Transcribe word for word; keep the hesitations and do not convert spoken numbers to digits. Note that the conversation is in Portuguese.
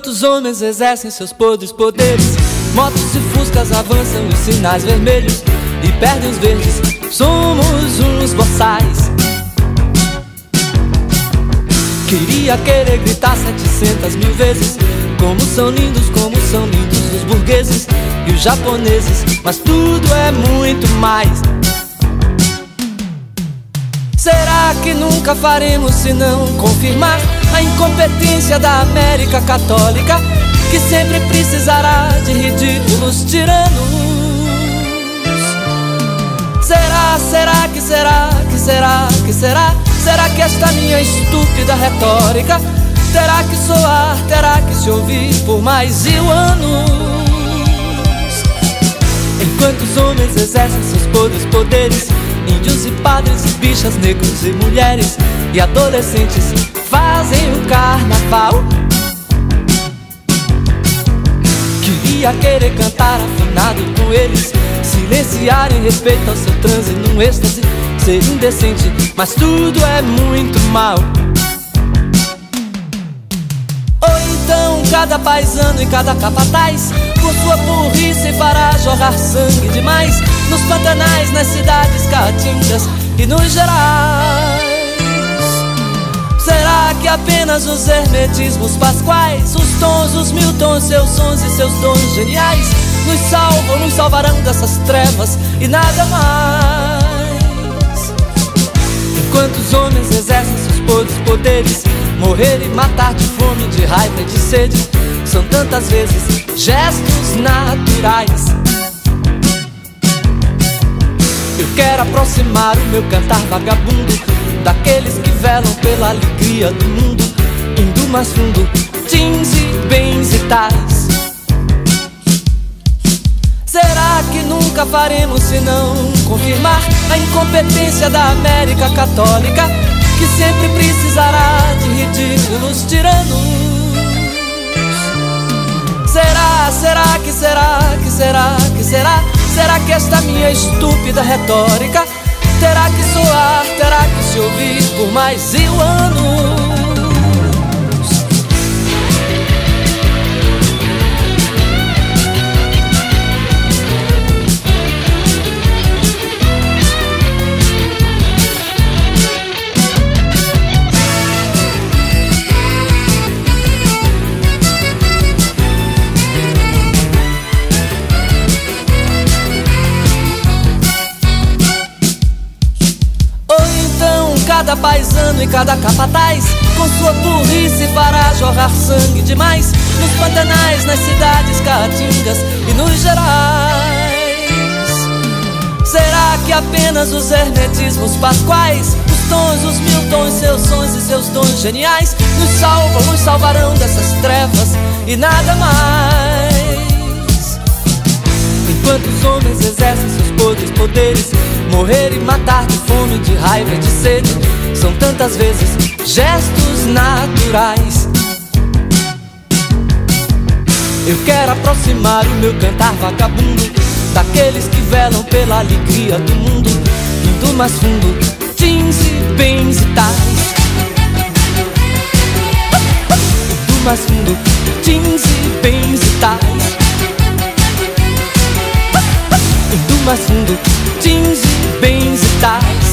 Enquanto os homens exercem seus podres poderes, motos e fuscas avançam os sinais vermelhos e perdem os verdes, somos uns boçais. Queria querer gritar setecentas mil vezes como são lindos, como são lindos os burgueses e os japoneses, mas tudo é muito mais. Será que nunca faremos senão confirmar a incompetência da América Católica, que sempre precisará de ridículos tiranos? Será, será que será, que será, que será? Será que esta minha estúpida retórica terá que soar, terá que se ouvir por mais mil anos? Enquanto os homens exercem seus podres poderes, índios e padres, bichas, negros e mulheres e adolescentes fazem o carnaval. Queria querer cantar afinado com eles, silenciar em respeito ao seu transe num êxtase, ser indecente, mas tudo é muito mal. Ou então cada paisano e cada capataz, por sua burrice fará jorrar sangue demais nos pantanais, nas cidades caatingas e nos gerais. Será que apenas os hermetismos pasquais, os tons, os mil tons, seus sons e seus dons geniais nos salvam, nos salvarão dessas trevas e nada mais? Enquanto os homens exercem seus podres poderes, morrer e matar de fome, de raiva e de sede são tantas vezes gestos naturais. Eu quero aproximar o meu cantar vagabundo daqueles que velam pela alegria do mundo, indo mais fundo, jeans e bens e tais. Será que nunca faremos senão confirmar a incompetência da América Católica, que sempre precisará de ridículos tiranos? Será, será que será, que será, que será? Será que esta minha estúpida retórica terá que soar, terá que se ouvir por mais mil anos? Cada paisano e cada capataz, com sua burrice fará jorrar sangue demais nos pantanais, nas cidades caatingas e nos gerais. Será que apenas os hermetismos pasquais, os tons, os mil tons, seus sons e seus dons geniais nos salvam, nos salvarão dessas trevas e nada mais? Enquanto os homens exercem seus podres poderes, morrer e matar de fome, de raiva e de sede são tantas vezes gestos naturais. Eu quero aproximar o meu cantar vagabundo daqueles que velam pela alegria do mundo, indo mais fundo, jeans e bens e tais. Indo mais fundo, jeans e bens e tais. Indo mais fundo, jeans e bens e tais.